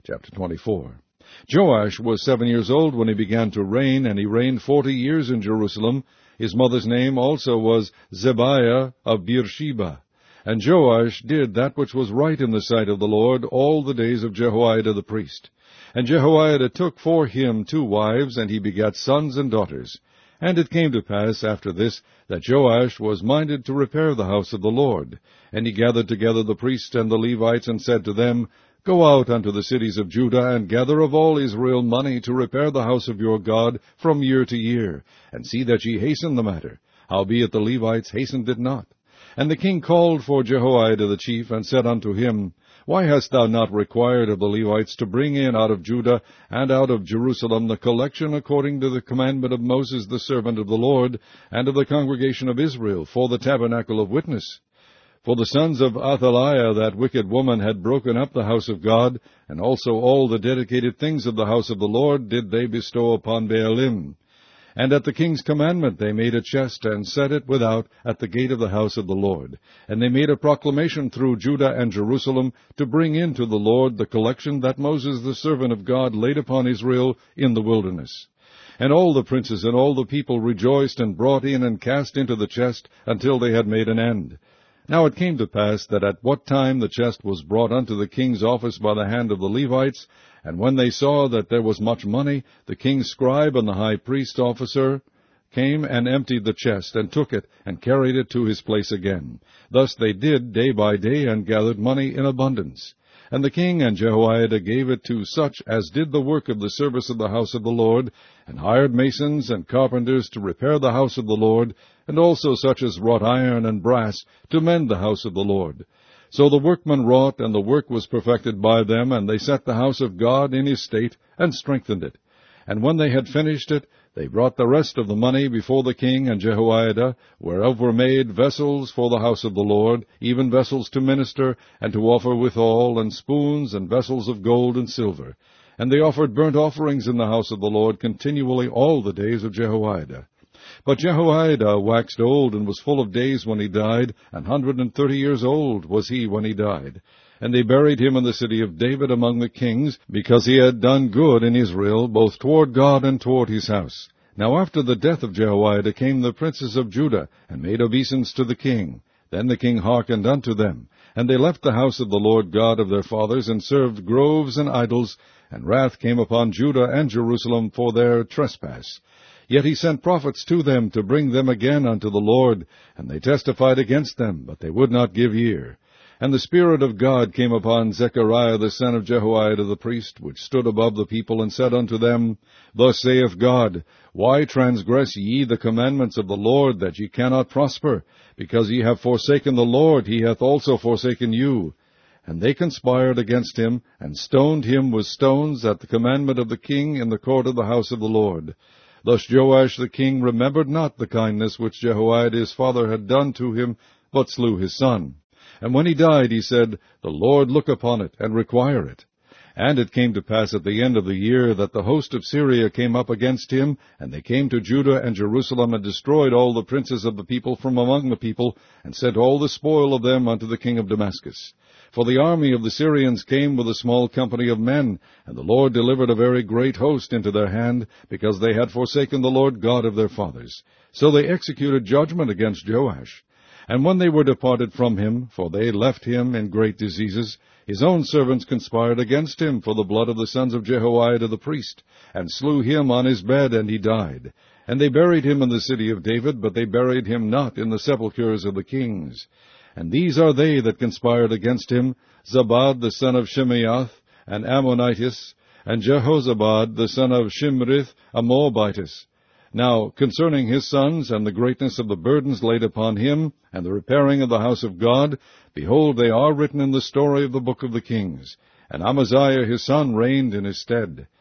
Chapter 24. Joash was 7 years old when he began to reign, and he reigned 40 years in Jerusalem. His mother's name also was Zebiah of Beersheba. And Joash did that which was right in the sight of the Lord all the days of Jehoiada the priest. And Jehoiada took for him 2 wives, and he begat sons and daughters. And it came to pass after this, that Joash was minded to repair the house of the Lord. And he gathered together the priests and the Levites, and said to them, Go out unto the cities of Judah, and gather of all Israel money to repair the house of your God from year to year, and see that ye hasten the matter. Howbeit the Levites hastened it not. And the king called for Jehoiada the chief, and said unto him, Why hast thou not required of the Levites to bring in out of Judah and out of Jerusalem the collection according to the commandment of Moses the servant of the Lord, and of the congregation of Israel, for the tabernacle of witness? For the sons of Athaliah, that wicked woman, had broken up the house of God, and also all the dedicated things of the house of the Lord did they bestow upon Baalim. And at the king's commandment they made a chest, and set it without at the gate of the house of the Lord. And they made a proclamation through Judah and Jerusalem to bring in to the Lord the collection that Moses the servant of God laid upon Israel in the wilderness. And all the princes and all the people rejoiced, and brought in and cast into the chest until they had made an end. Now it came to pass that at what time the chest was brought unto the king's office by the hand of the Levites, and when they saw that there was much money, the king's scribe and the high priest officer came and emptied the chest, and took it, and carried it to his place again. Thus they did day by day, and gathered money in abundance. And the king and Jehoiada gave it to such as did the work of the service of the house of the Lord, and hired masons and carpenters to repair the house of the Lord, and also such as wrought iron and brass to mend the house of the Lord. So the workmen wrought, and the work was perfected by them, and they set the house of God in his state, and strengthened it. And when they had finished it, they brought the rest of the money before the king and Jehoiada, whereof were made vessels for the house of the Lord, even vessels to minister, and to offer withal, and spoons, and vessels of gold and silver. And they offered burnt offerings in the house of the Lord continually all the days of Jehoiada. But Jehoiada waxed old, and was full of days when he died, 130 years old was he when he died. And they buried him in the city of David among the kings, because he had done good in Israel, both toward God and toward his house. Now after the death of Jehoiada came the princes of Judah, and made obeisance to the king. Then the king hearkened unto them. And they left the house of the Lord God of their fathers, and served groves and idols, and wrath came upon Judah and Jerusalem for their trespass. Yet he sent prophets to them to bring them again unto the Lord, and they testified against them, but they would not give ear. And the Spirit of God came upon Zechariah the son of Jehoiada the priest, which stood above the people, and said unto them, Thus saith God, Why transgress ye the commandments of the Lord, that ye cannot prosper? Because ye have forsaken the Lord, he hath also forsaken you. And they conspired against him, and stoned him with stones at the commandment of the king in the court of the house of the Lord. Thus Joash the king remembered not the kindness which Jehoiada his father had done to him, but slew his son. And when he died, he said, The Lord look upon it, and require it. And it came to pass at the end of the year, that the host of Syria came up against him, and they came to Judah and Jerusalem, and destroyed all the princes of the people from among the people, and sent all the spoil of them unto the king of Damascus. For the army of the Syrians came with a small company of men, and the Lord delivered a very great host into their hand, because they had forsaken the Lord God of their fathers. So they executed judgment against Joash. And when they were departed from him, for they left him in great diseases, his own servants conspired against him for the blood of the sons of Jehoiada the priest, and slew him on his bed, and he died. And they buried him in the city of David, but they buried him not in the sepulchres of the kings. And these are they that conspired against him, Zabad the son of Shimeath, and Ammonitis, and Jehozabad the son of Shimrith, a Moabitess. Now concerning his sons, and the greatness of the burdens laid upon him, and the repairing of the house of God, behold, they are written in the story of the book of the kings. And Amaziah his son reigned in his stead.